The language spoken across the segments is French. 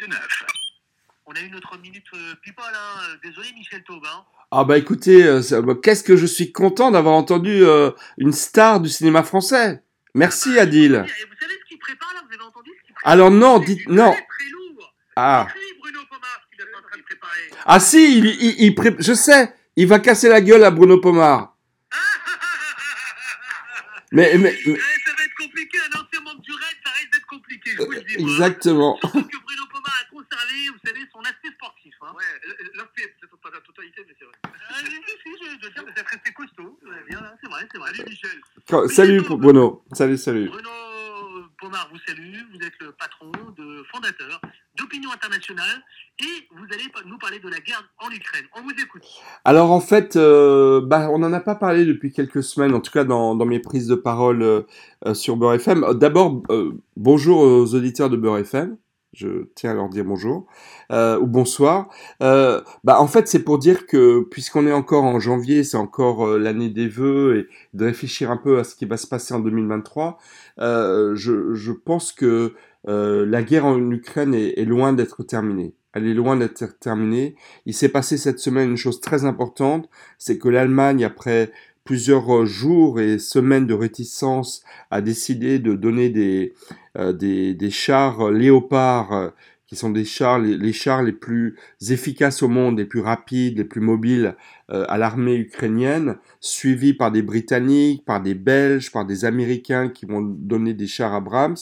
On a eu notre minute people, hein. Désolé Michel Taube. Hein. Ah bah écoutez, qu'est-ce que je suis content d'avoir entendu une star du cinéma français. Merci Adil. Et vous savez ce qu'il prépare là? Vous avez entendu ce qu'il prépare? Alors non, dites non. Très lourd. Ah. C'est lui, Bruno Pomar, ce qu'il est en train de préparer. Ah si, je sais, il va casser la gueule à Bruno Pomar. mais... Ça va être compliqué, un ancien membre du RAID, ça risque d'être compliqué, je vous le dis. Exactement. Surtout que Bruno Pomar a conservé, vous savez, son aspect sportif. Hein. Ouais, l'aspect, peut-être pas la totalité, mais c'est vrai. Je dois dire que vous êtes resté costaud. Bien, là, c'est vrai. Salut Michel. Salut Bruno. Salut. Bruno Pomar vous salue, vous êtes le patron, fondateur d'Opinion Internationale et vous allez nous parler de la guerre en Ukraine. On vous écoute. Alors en fait, on n'en a pas parlé depuis quelques semaines, en tout cas dans mes prises de parole sur Beurre FM. D'abord, bonjour aux auditeurs de Beurre FM. Je tiens à leur dire bonjour ou bonsoir. En fait, c'est pour dire que puisqu'on est encore en janvier, c'est encore l'année des vœux et de réfléchir un peu à ce qui va se passer en 2023. Je pense que la guerre en Ukraine est loin d'être terminée. Elle est loin d'être terminée. Il s'est passé cette semaine une chose très importante, c'est que l'Allemagne, après plusieurs jours et semaines de réticence, a décidé de donner des chars Léopard, qui sont des chars, les chars les plus efficaces au monde, les plus rapides, les plus mobiles à l'armée ukrainienne, suivis par des Britanniques, par des Belges, par des Américains qui vont donner des chars Abrams.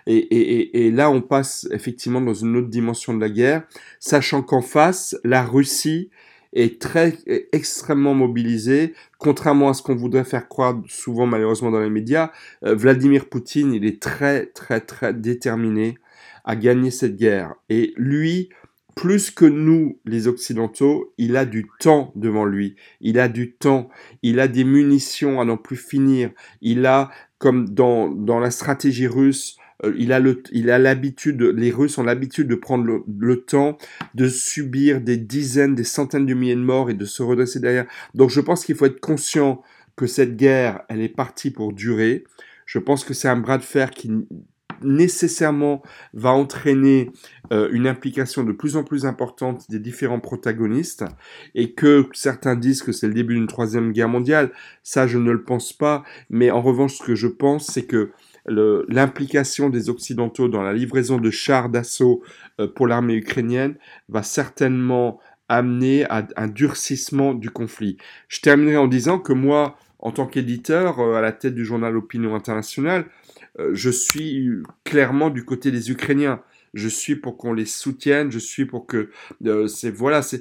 Et là, on passe effectivement dans une autre dimension de la guerre, sachant qu'en face, la Russie est extrêmement mobilisée, contrairement à ce qu'on voudrait faire croire souvent malheureusement dans les médias. Vladimir Poutine, il est très déterminé à gagner cette guerre. Et lui, plus que nous, les Occidentaux, il a du temps devant lui. Il a du temps. Il a des munitions à n'en plus finir. Il a, comme dans la stratégie russe, il a l'habitude, les Russes ont l'habitude de prendre le temps de subir des dizaines, des centaines de milliers de morts et de se redresser derrière. Donc je pense qu'il faut être conscient que cette guerre, elle est partie pour durer. Je pense que c'est un bras de fer qui nécessairement va entraîner une implication de plus en plus importante des différents protagonistes, et que certains disent que c'est le début d'une troisième guerre mondiale. Ça, je ne le pense pas, mais en revanche, ce que je pense, c'est que l'implication des Occidentaux dans la livraison de chars d'assaut pour l'armée ukrainienne va certainement amener à un durcissement du conflit. Je terminerai en disant que moi, en tant qu'éditeur, à la tête du journal Opinion Internationale, je suis clairement du côté des Ukrainiens. Je suis pour qu'on les soutienne, je suis pour que c'est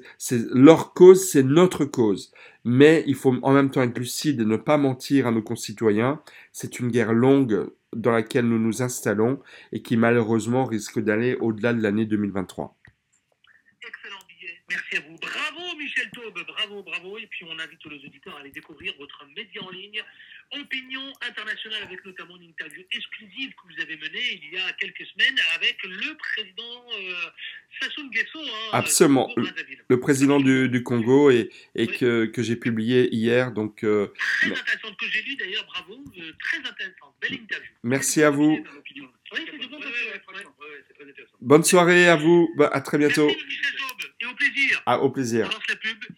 leur cause, c'est notre cause. Mais il faut en même temps être lucide et ne pas mentir à nos concitoyens. C'est une guerre longue dans laquelle nous nous installons et qui malheureusement risque d'aller au-delà de l'année 2023. Excellent billet, merci à vous. Bravo Michel Taube, bravo. Et puis on invite les auditeurs à aller découvrir votre média en ligne, Opinion Internationale, avec notamment une interview exclusive que vous avez menée il y a quelques semaines avec le président Sassou Nguesso. Absolument, le président du Congo et oui. que j'ai publié hier. Donc, très intéressante, que j'ai lu d'ailleurs, bravo, très intéressante, belle interview. Merci à vous. Oui, c'est du bon c'est très intéressant. Bonne soirée à vous, à très bientôt. Merci Michel Taube, et au plaisir. Au plaisir. On lance la pub.